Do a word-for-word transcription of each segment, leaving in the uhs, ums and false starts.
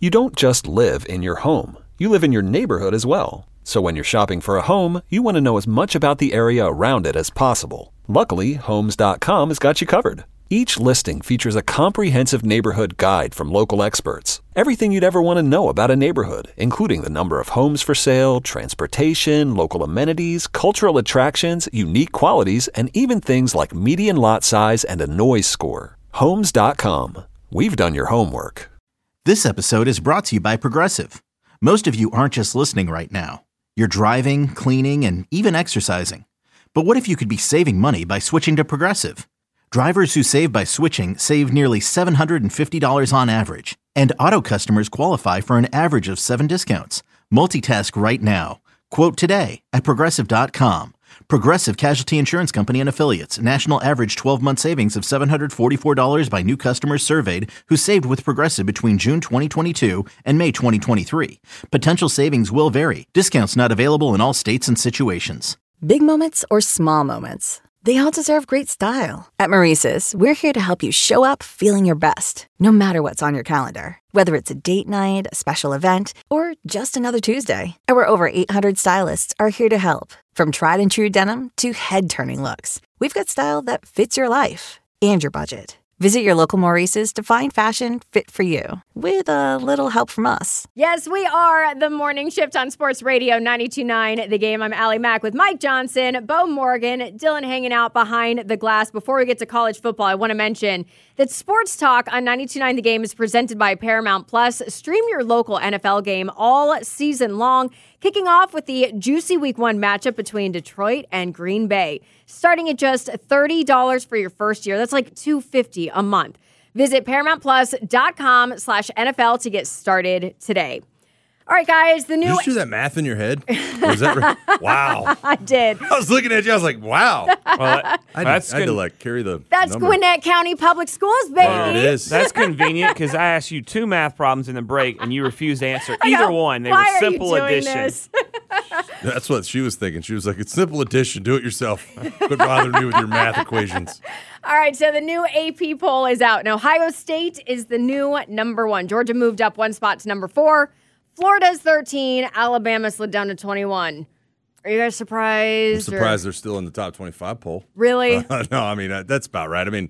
You don't just live in your home. You live in your neighborhood as well. So when you're shopping for a home, you want to know as much about the area around it as possible. Luckily, Homes dot com has got you covered. Each listing features a comprehensive neighborhood guide from local experts. Everything you'd ever want to know about a neighborhood, including the number of homes for sale, transportation, local amenities, cultural attractions, unique qualities, and even things like median lot size and a noise score. Homes dot com. We've done your homework. This episode is brought to you by Progressive. Most of you aren't just listening right now. You're driving, cleaning, and even exercising. But what if you could be saving money by switching to Progressive? Drivers who save by switching save nearly seven hundred fifty dollars on average. And auto customers qualify for an average of seven discounts. Multitask right now. Quote today at Progressive dot com. Progressive Casualty Insurance Company and Affiliates. National average twelve-month savings of seven hundred forty-four dollars by new customers surveyed who saved with Progressive between June twenty twenty-two and May twenty twenty-three. Potential savings will vary. Discounts not available in all states and situations. Big moments or small moments, they all deserve great style. At Maurice's, we're here to help you show up feeling your best, no matter what's on your calendar. Whether it's a date night, a special event, or just another Tuesday, our over eight hundred stylists are here to help. From tried and true denim to head-turning looks, we've got style that fits your life and your budget. Visit your local Maurice's to find fashion fit for you, with a little help from us. Yes, we are the Morning Shift on Sports Radio ninety-two point nine The Game. I'm Allie Mack with Mike Johnson, Bo Morgan, Dylan hanging out behind the glass. Before we get to college football, I want to mention that Sports Talk on ninety-two point nine The Game is presented by Paramount Plus. Stream your local N F L game all season long, kicking off with the juicy Week one matchup between Detroit and Green Bay. Starting at just thirty dollars for your first year. That's like two hundred fifty dollars a month. Visit ParamountPlus.com slash NFL to get started today. All right, guys, the new... Did you just do that math in your head? Or is that right? Wow. I did. I was looking at you. I was like, wow. Well, I, that's I had to like carry the That's number. Gwinnett County Public Schools, baby. There it is. That's convenient because I asked you two math problems in the break and you refused to answer I either know. one. They Why were simple are you doing addition. This? That's what she was thinking. She was like, it's simple addition. Do it yourself. Quit bothering me with your math equations. All right, so the new A P poll is out, and Ohio State is the new number one. Georgia moved up one spot to number four. Florida's thirteen. Alabama slid down to twenty-one. Are you guys surprised? I'm surprised or? they're still in the top twenty-five poll. Really? Uh, no, I mean, uh, that's about right. I mean,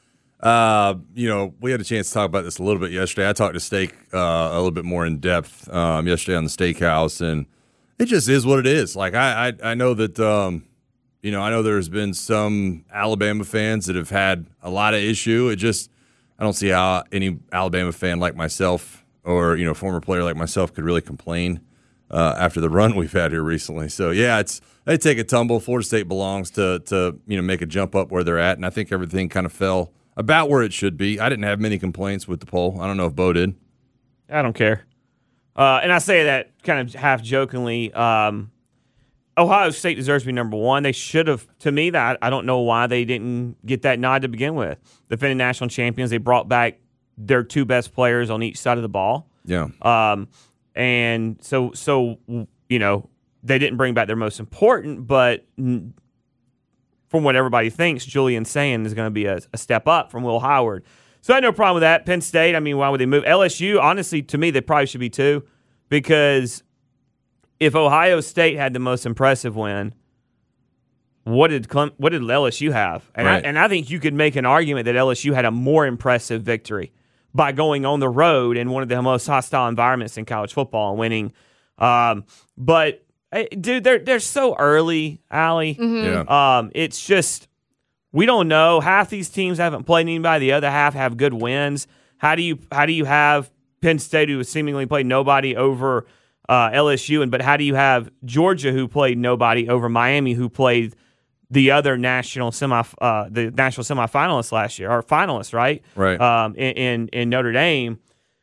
uh, you know, we had a chance to talk about this a little bit yesterday. I talked to Steak uh, a little bit more in depth um, yesterday on the Steakhouse, and it just is what it is. Like, I, I, I know that, um, you know, I know there's been some Alabama fans that have had a lot of issue. It just, I don't see how any Alabama fan like myself or, you know, former player like myself could really complain uh, after the run we've had here recently. So, yeah, it's they take a tumble. Florida State belongs to, to, you know, make a jump up where they're at, and I think everything kind of fell about where it should be. I didn't have many complaints with the poll. I don't know if Bo did. I don't care. Uh, and I say that kind of half jokingly. Um, Ohio State deserves to be number one. They should have, to me, that I don't know why they didn't get that nod to begin with. Defending national champions, they brought back their two best players on each side of the ball. Yeah. Um, and so, so you know, they didn't bring back their most important, but from what everybody thinks, Julian Sand is going to be a, a step up from Will Howard. So I had no problem with that. Penn State, I mean, why would they move? L S U, honestly, to me, they probably should be too, because if Ohio State had the most impressive win, what did Clem, what did L S U have? And, right. I, and I think you could make an argument that L S U had a more impressive victory by going on the road in one of the most hostile environments in college football and winning. Um, but, hey, dude, they're, they're so early, Allie. Mm-hmm. Yeah. Um, it's just... We don't know. Half these teams haven't played anybody. The other half have good wins. How do you how do you have Penn State, who has seemingly played nobody, over uh, L S U, and but how do you have Georgia, who played nobody, over Miami, who played the other national semi uh, the national semifinalists last year, or finalists, right? Right. Um, in, in in Notre Dame.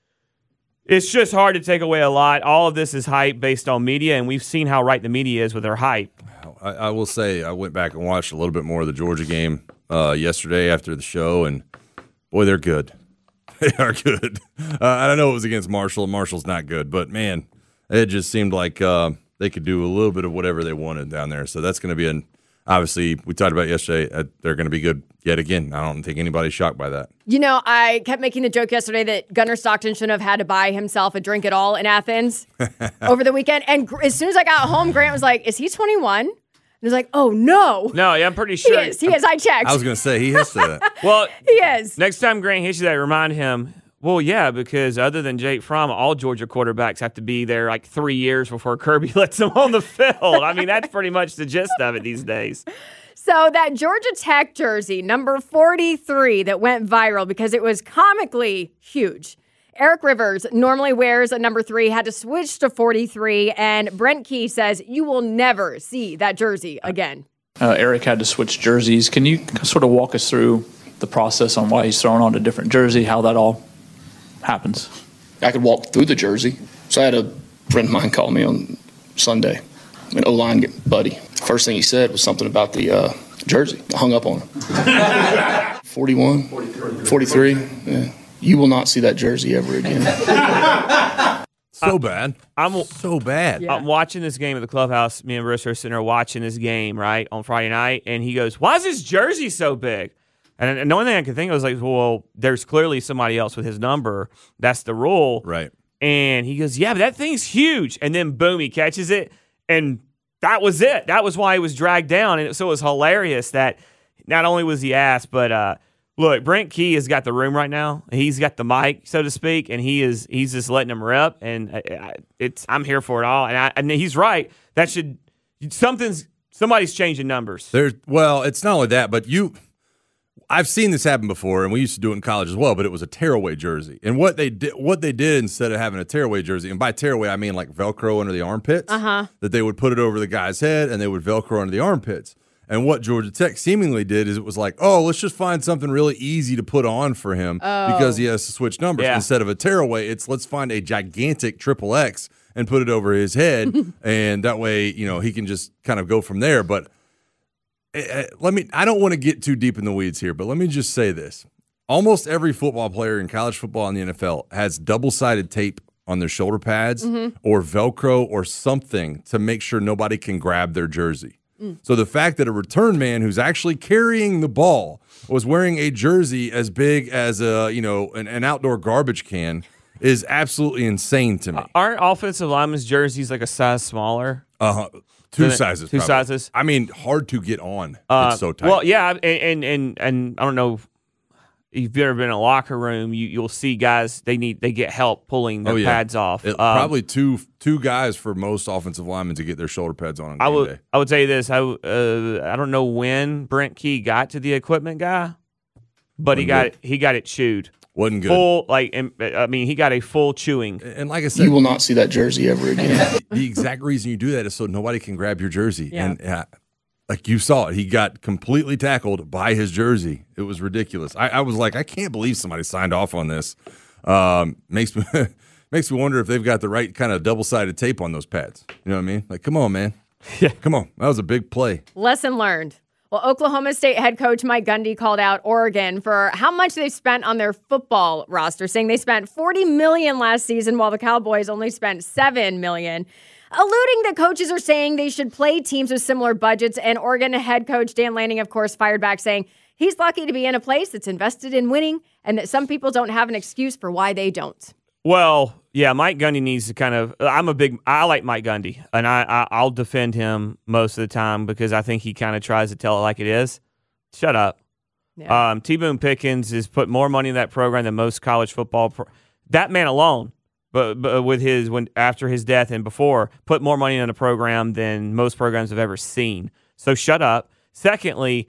It's just hard to take away a lot. All of this is hype based on media, and we've seen how right the media is with their hype. I, I will say I went back and watched a little bit more of the Georgia game uh, yesterday after the show, and boy, they're good. They are good. Uh, I don't know it was against Marshall, and Marshall's not good, but man, it just seemed like uh, they could do a little bit of whatever they wanted down there. So that's going to be an, obviously, we talked about yesterday, uh, they're going to be good yet again. I don't think anybody's shocked by that. You know, I kept making the joke yesterday that Gunnar Stockton shouldn't have had to buy himself a drink at all in Athens over the weekend. And gr- as soon as I got home, Grant was like, is he twenty-one? And I was like, oh, no. No, yeah, I'm pretty sure. He is. He is. I checked. I was going to say, he has to. Well, he is. Next time Grant hits you that, remind him, well, yeah, because other than Jake Fromm, all Georgia quarterbacks have to be there like three years before Kirby lets them on the field. I mean, that's pretty much the gist of it these days. So that Georgia Tech jersey, number forty-three, that went viral because it was comically huge. Eric Rivers normally wears a number three, had to switch to forty-three, and Brent Key says you will never see that jersey again. Uh, Eric had to switch jerseys. Can you sort of walk us through the process on why he's throwing on a different jersey, how that all happens? I could walk through the jersey. So I had a friend of mine call me on Sunday, an O-line buddy. First thing he said was something about the uh, jersey. I hung up on him. forty-one? forty-three. forty-three? Yeah. You will not see that jersey ever again. So bad. I'm so bad. Yeah. I'm watching this game at the clubhouse. Me and Bruce are sitting there watching this game, right, on Friday night, and he goes, why is this jersey so big? And, and the only thing I could think of was like, well, there's clearly somebody else with his number. That's the rule. Right. And he goes, yeah, but that thing's huge. And then, boom, he catches it, and that was it. That was why he was dragged down. And so it was hilarious that not only was he asked, but uh, look, Brent Key has got the room right now. He's got the mic, so to speak, and he is he's just letting him rip. And I, it's I'm here for it all. And, I, and he's right. That should something's somebody's changing numbers. There's well, it's not only that, but you. I've seen this happen before, and we used to do it in college as well. But it was a tearaway jersey, and what they did, what they did instead of having a tearaway jersey, and by tearaway I mean like Velcro under the armpits, uh-huh. that they would put it over the guy's head, and they would Velcro under the armpits. And what Georgia Tech seemingly did is it was like, oh, let's just find something really easy to put on for him oh. because he has to switch numbers. Yeah. Instead of a tearaway, it's let's find a gigantic triple X and put it over his head, and that way, you know, he can just kind of go from there. But uh, let me, I don't want to get too deep in the weeds here, but let me just say this. Almost every football player in college football and the N F L has double-sided tape on their shoulder pads mm-hmm. or Velcro or something to make sure nobody can grab their jersey. Mm. So the fact that a return man who's actually carrying the ball was wearing a jersey as big as a, you know, an, an outdoor garbage can is absolutely insane to me. Uh, aren't offensive linemen's jerseys like a size smaller? Uh-huh. Two sizes. Two probably. sizes. I mean, hard to get on. Uh, it's so tight. Well, yeah, and, and and and I don't know if you've ever been in a locker room. You you'll see guys they need they get help pulling their oh, yeah. pads off. It, um, probably two two guys for most offensive linemen to get their shoulder pads on. on I game would day. I would say this. I uh, I don't know when Brent Key got to the equipment guy, but Wasn't he got good. it, he got it chewed. Wasn't good. Full like I mean he got a full chewing. And like I said, You will not see that jersey ever again. the exact reason you do that is so nobody can grab your jersey. Yeah. And uh, like you saw it, he got completely tackled by his jersey. It was ridiculous. I, I was like, I can't believe somebody signed off on this. Um, makes me makes me wonder if they've got the right kind of double sided tape on those pads. You know what I mean? Like, come on, man. Yeah, come on. That was a big play. Lesson learned. Well, Oklahoma State head coach Mike Gundy called out Oregon for how much they spent on their football roster, saying they spent forty million dollars last season while the Cowboys only spent seven million dollars. Alluding that coaches are saying they should play teams with similar budgets, and Oregon head coach Dan Lanning, of course, fired back saying he's lucky to be in a place that's invested in winning and that some people don't have an excuse for why they don't. Well, yeah, Mike Gundy needs to kind of. I'm a big. I like Mike Gundy, and I, I I'll defend him most of the time because I think he kind of tries to tell it like it is. Shut up. Yeah. Um, T. Boone Pickens has put more money in that program than most college football. Pro- that man alone, but, but with his when after his death and before, put more money in a program than most programs have ever seen. So shut up. Secondly,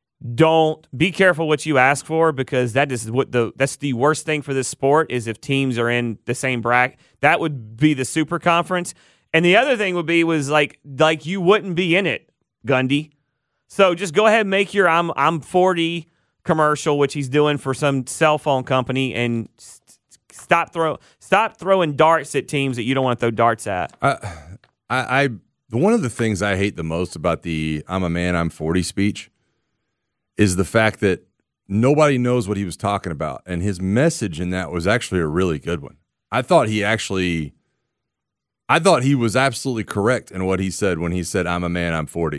don't be careful what you ask for because that is what the that's the worst thing for this sport is if teams are in the same bracket. That would be the super conference. And the other thing would be was like like you wouldn't be in it, Gundy. So just go ahead and make your I'm I'm forty commercial, which he's doing for some cell phone company, and st- stop throw stop throwing darts at teams that you don't want to throw darts at. I, I, I one of the things I hate the most about the "I'm a man, I'm forty" speech is the fact that nobody knows what he was talking about, and his message in that was actually a really good one. I thought he actually, I thought he was absolutely correct in what he said when he said, "I'm a man, I'm forty."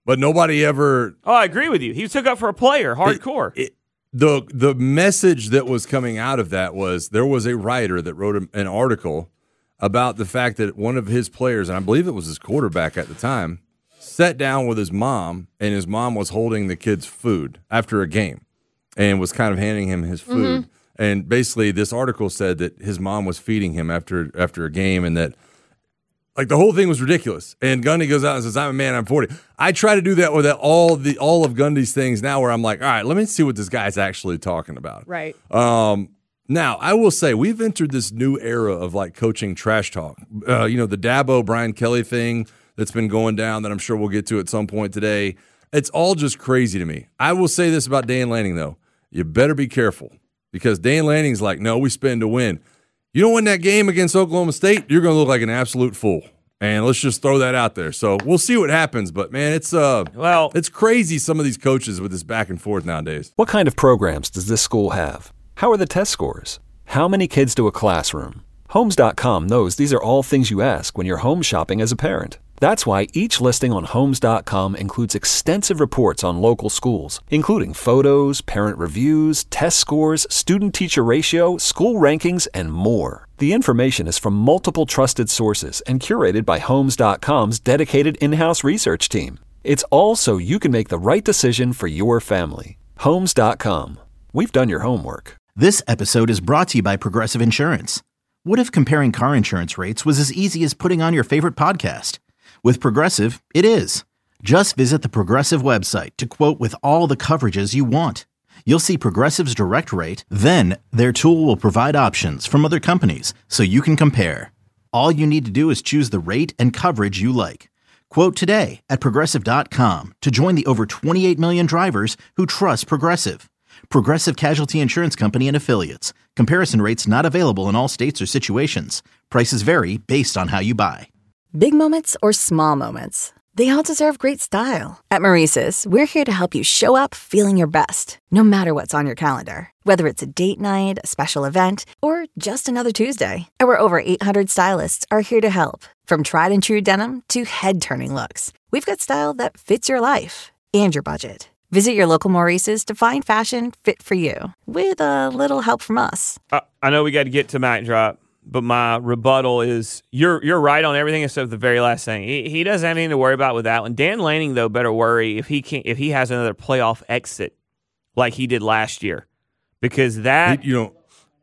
but nobody ever. Oh, I agree with you. He took up for a player, hardcore. It, it, the the message that was coming out of that was there was a writer that wrote a, an article about the fact that one of his players, and I believe it was his quarterback at the time, sat down with his mom, and his mom was holding the kid's food after a game and was kind of handing him his food. Mm-hmm. And basically this article said that his mom was feeding him after after a game, and that like the whole thing was ridiculous. And Gundy goes out and says, I'm a man, I'm forty. I try to do that with all the all of Gundy's things now where I'm like, all right, let me see what this guy's actually talking about. Right. Um, now, I will say we've entered this new era of like coaching trash talk. Uh, you know, the Dabo, Brian Kelly thing that's been going down that I'm sure we'll get to at some point today. It's all just crazy to me. I will say this about Dan Lanning, though. You better be careful. Because Dan Lanning's like, no, we spend to win. You don't win that game against Oklahoma State, you're going to look like an absolute fool. And let's just throw that out there. So we'll see what happens. But, man, it's uh, well, it's crazy some of these coaches with this back and forth nowadays. What kind of programs does this school have? How are the test scores? How many kids do a classroom? Homes dot com knows these are all things you ask when you're home shopping as a parent. That's why each listing on Homes dot com includes extensive reports on local schools, including photos, parent reviews, test scores, student-teacher ratio, school rankings, and more. The information is from multiple trusted sources and curated by Homes dot com's dedicated in-house research team. It's all so you can make the right decision for your family. Homes dot com. We've done your homework. This episode is brought to you by Progressive Insurance. What if comparing car insurance rates was as easy as putting on your favorite podcast? With Progressive, it is. Just visit the Progressive website to quote with all the coverages you want. You'll see Progressive's direct rate, then their tool will provide options from other companies so you can compare. All you need to do is choose the rate and coverage you like. Quote today at Progressive dot com to join the over twenty-eight million drivers who trust Progressive. Progressive Casualty Insurance Company and Affiliates. Comparison rates not available in all states or situations. Prices vary based on how you buy. Big moments or small moments, they all deserve great style. At Maurice's, we're here to help you show up feeling your best, no matter what's on your calendar. Whether it's a date night, a special event, or just another Tuesday. Our over eight hundred stylists are here to help. From tried and true denim to head-turning looks, we've got style that fits your life and your budget. Visit your local Maurice's to find fashion fit for you, with a little help from us. Uh, I know we got to get to Mac Drop, but my rebuttal is you're you're right on everything except the very last thing. He, he doesn't have anything to worry about with that one. Dan Lanning, though, better worry if he can if he has another playoff exit like he did last year, because that you know.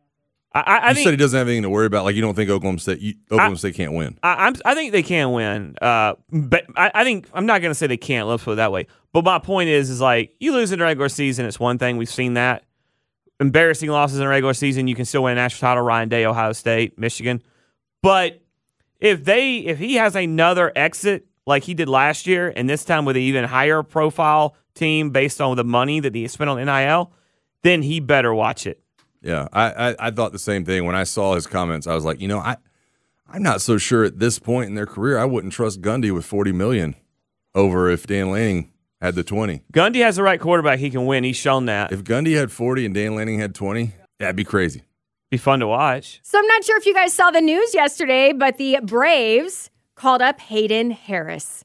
I, I you think, said he doesn't have anything to worry about. Like you don't think Oklahoma State, you, Oklahoma I, State can't win. I, I'm, I think they can win, uh, but I, I think I'm not going to say they can't. Let's put it that way. But my point is, is like you lose in the regular season, it's one thing. We've seen that embarrassing losses in the regular season. You can still win a national title. Ryan Day, Ohio State, Michigan. But if they, if he has another exit like he did last year, and this time with an even higher profile team based on the money that he spent on N I L, then he better watch it. Yeah, I, I, I thought the same thing. When I saw his comments, I was like, you know, I, I'm not so sure at this point in their career I wouldn't trust Gundy with forty million dollars over if Dan Lanning had the twenty. Gundy has the right quarterback. He can win. He's shown that. If Gundy had forty and Dan Lanning had twenty, that'd be crazy. Be fun to watch. So I'm not sure if you guys saw the news yesterday, but the Braves called up Hayden Harris,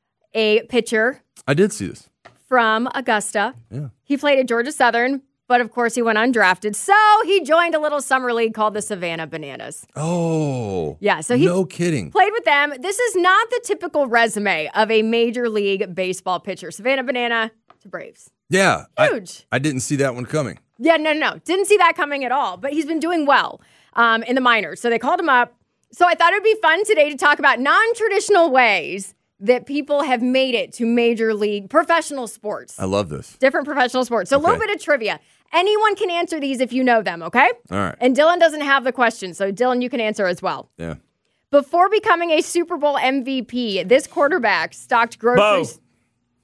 a pitcher. I did see this. From Augusta. Yeah. He played at Georgia Southern. But, of course, he went undrafted. So he joined a little summer league called the Savannah Bananas. Oh. Yeah. So he no kidding. Played with them. This is not the typical resume of a Major League Baseball pitcher. Savannah Banana to Braves. Yeah. Huge. I, I didn't see that one coming. Yeah, no, no, no. Didn't see that coming at all. But he's been doing well um, in the minors. So they called him up. So I thought it would be fun today to talk about non-traditional ways that people have made it to Major League professional sports. I love this. Different professional sports. So okay. A little bit of trivia. Anyone can answer these if you know them, okay? All right. And Dylan doesn't have the question, so Dylan, you can answer as well. Yeah. Before becoming a Super Bowl M V P, this quarterback stocked groceries. Bo.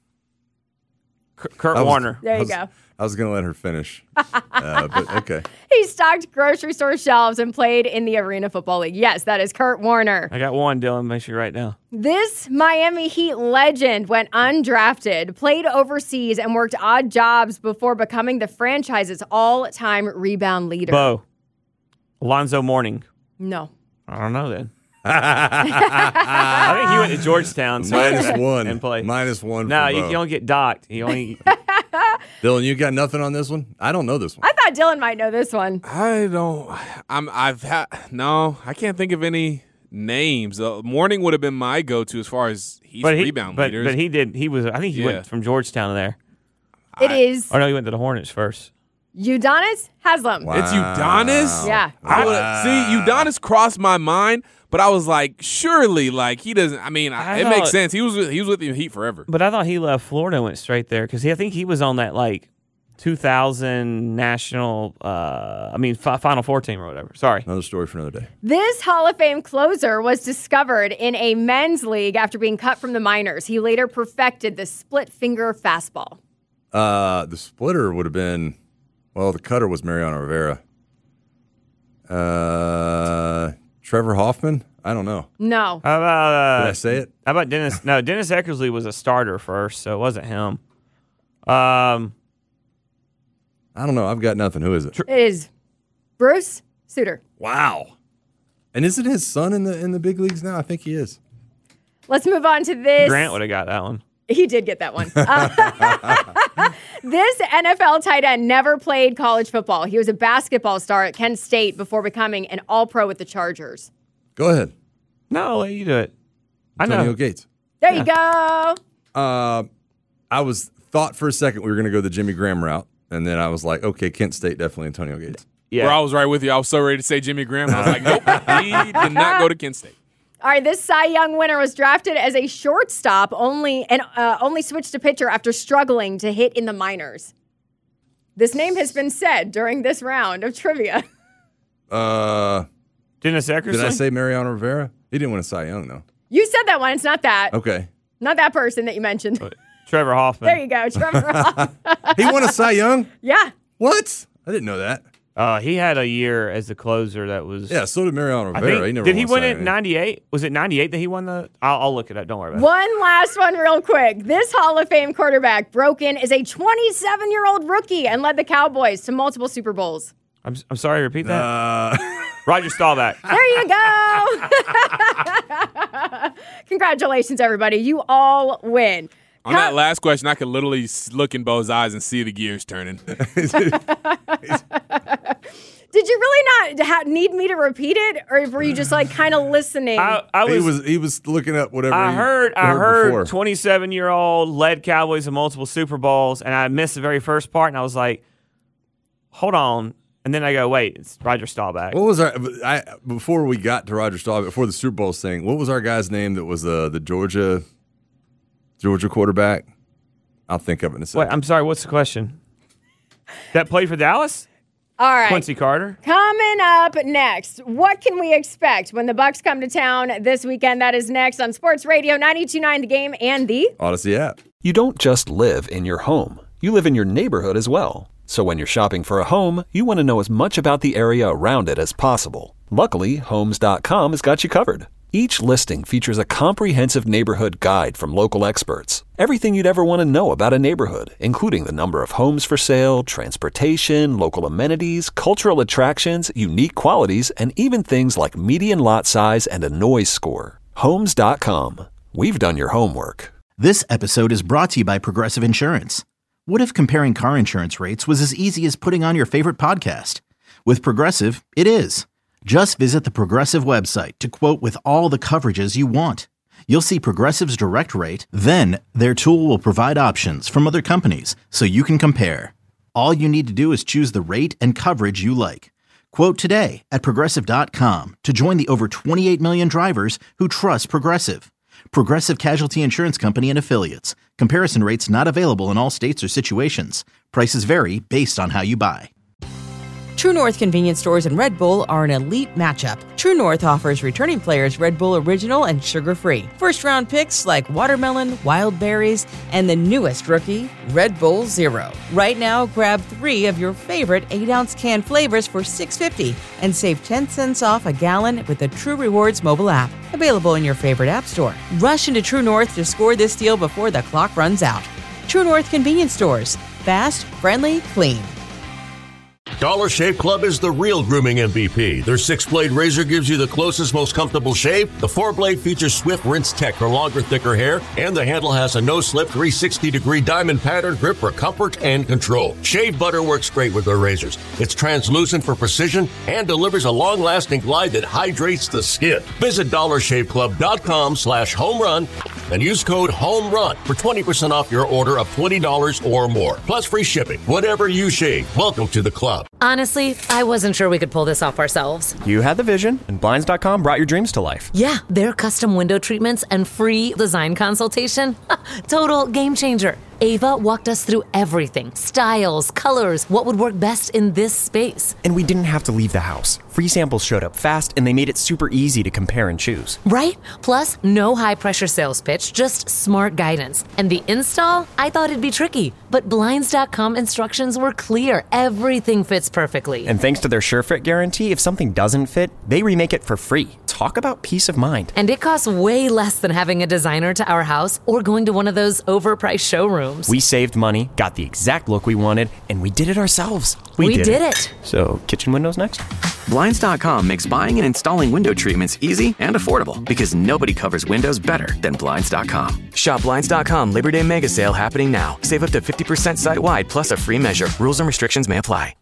Kurt was, Warner. There you I was, go. I was going to let her finish. uh, but okay. He stocked grocery store shelves and played in the Arena Football League. Yes, that is Kurt Warner. I got one, Dylan. Make sure you write down. This Miami Heat legend went undrafted, played overseas, and worked odd jobs before becoming the franchise's all-time rebound leader. Bo. Alonzo Mourning. No. I don't know then. I think he went to Georgetown. So Minus one. And play. Minus one. No, for you, Bo. you don't get docked. You only. Dylan, you got nothing on this one? I don't know this one. I thought Dylan might know this one. I don't. I'm. I've had no. I can't think of any names. Uh, Morning would have been my go-to as far as he's but he, rebound but, leaders. but he did. He was. I think he Yeah. went from Georgetown to there. It is Oh no, he went to the Hornets first. Udonis Haslam. Wow. It's Udonis. Yeah. I would see Udonis crossed my mind, but I was like, surely, like he doesn't. I mean, I it thought- makes sense. He was with, he was with the Heat forever. But I thought he left Florida and went straight there because I think he was on that like two thousand national. Uh, I mean, fi- Final Four team or whatever. Sorry. Another story for another day. This Hall of Fame closer was discovered in a men's league after being cut from the minors. He later perfected the split finger fastball. Uh, the splitter would have been, well, the cutter was Mariano Rivera. Uh, Trevor Hoffman? I don't know. No. How about uh, Did I say it? How about Dennis? No, Dennis Eckersley was a starter first, so it wasn't him. Um, I don't know. I've got nothing. Who is it? It is Bruce Sutter. Wow. And isn't his son in the in the big leagues now? I think he is. Let's move on to this. Grant would have got that one. He did get that one. Uh, this N F L tight end never played college football. He was a basketball star at Kent State before becoming an all-pro with the Chargers. Go ahead. No, I'll let you do it. I Antonio know. Gates. There you go. Uh, I was thought for a second we were going to go the Jimmy Graham route, and then I was like, okay, Kent State, definitely Antonio Gates. Yeah. Where I was right with you. I was so ready to say Jimmy Graham. I was like, nope, he did not go to Kent State. All right, this Cy Young winner was drafted as a shortstop only and uh, only switched to pitcher after struggling to hit in the minors. This name has been said during this round of trivia. Uh, Dennis Eckersley? did I say Mariano Rivera? He didn't win a Cy Young, though. You said that one. It's not that. Okay. Not that person that you mentioned. Trevor Hoffman. There you go, Trevor Hoffman. He won a Cy Young? Yeah. What? I didn't know that. Uh, he had a year as the closer that was. Yeah, so did Mariano I Rivera. think, he never did he won win Cy it Young. in ninety-eight? Was it ninety-eight that he won the? I'll, I'll look it up. Don't worry about it. One last one real quick. This Hall of Fame quarterback broke in as a twenty-seven-year-old rookie and led the Cowboys to multiple Super Bowls. I'm, I'm sorry, repeat that. Uh, Roger Staubach. There you go. Congratulations, everybody. You all win. On that last question, I could literally s- look in Bo's eyes and see the gears turning. Did you really not ha- need me to repeat it, or were you just like kind of listening? I, I he was. was he was looking up whatever. I he heard. I heard. before. twenty-seven-year-old led Cowboys to multiple Super Bowls, and I missed the very first part, and I was like, "Hold on." And then I go, "Wait, it's Roger Staubach." What was our? I before we got to Roger Staubach, before the Super Bowl thing, what was our guy's name that was the the Georgia Georgia quarterback? I'll think of it in a Wait, second. I'm sorry. What's the question? That played for Dallas? All right. Quincy Carter. Coming up next, what can we expect when the Bucks come to town this weekend? That is next on Sports Radio ninety-two point nine The Game and the Odyssey app. You don't just live in your home. You live in your neighborhood as well. So when you're shopping for a home, you want to know as much about the area around it as possible. Luckily, Homes dot com has got you covered. Each listing features a comprehensive neighborhood guide from local experts. Everything you'd ever want to know about a neighborhood, including the number of homes for sale, transportation, local amenities, cultural attractions, unique qualities, and even things like median lot size and a noise score. Homes dot com. We've done your homework. This episode is brought to you by Progressive Insurance. What if comparing car insurance rates was as easy as putting on your favorite podcast? With Progressive, it is. Just visit the Progressive website to quote with all the coverages you want. You'll see Progressive's direct rate, then their tool will provide options from other companies so you can compare. All you need to do is choose the rate and coverage you like. Quote today at Progressive dot com to join the over twenty-eight million drivers who trust Progressive. Progressive Casualty Insurance Company and Affiliates. Comparison rates not available in all states or situations. Prices vary based on how you buy. True North convenience stores and Red Bull are an elite matchup. True North offers returning players Red Bull Original and sugar-free. First-round picks like watermelon, wild berries, and the newest rookie, Red Bull Zero. Right now, grab three of your favorite eight-ounce can flavors for six dollars and fifty cents and save ten cents off a gallon with the True Rewards mobile app. Available in your favorite app store. Rush into True North to score this deal before the clock runs out. True North convenience stores. Fast, friendly, clean. Dollar Shave Club is the real grooming M V P. Their six-blade razor gives you the closest, most comfortable shave. The four-blade features Swift Rinse Tech for longer, thicker hair. And the handle has a no-slip three hundred sixty degree diamond pattern grip for comfort and control. Shave butter works great with their razors. It's translucent for precision and delivers a long-lasting glide that hydrates the skin. Visit dollar shave club dot com slash home run and use code HOMERUN for twenty percent off your order of twenty dollars or more. Plus free shipping. Whatever you shave, welcome to the club. Honestly, I wasn't sure we could pull this off ourselves. You had the vision, and Blinds dot com brought your dreams to life. Yeah, their custom window treatments and free design consultation. Total game changer. Ava walked us through everything. Styles, colors, what would work best in this space. And we didn't have to leave the house. Free samples showed up fast, and they made it super easy to compare and choose. Right? Plus, no high-pressure sales pitch, just smart guidance. And the install? I thought it'd be tricky, but Blinds dot com instructions were clear. Everything fits perfectly. And thanks to their SureFit guarantee, if something doesn't fit, they remake it for free. Talk about peace of mind. And it costs way less than having a designer to our house or going to one of those overpriced showrooms. We saved money, got the exact look we wanted, and we did it ourselves. We, we did, did it. it. So, kitchen windows next? Blinds dot com makes buying and installing window treatments easy and affordable because nobody covers windows better than Blinds dot com. Shop Blinds dot com Labor Day Mega Sale happening now. Save up to fifty percent site-wide plus a free measure. Rules and restrictions may apply.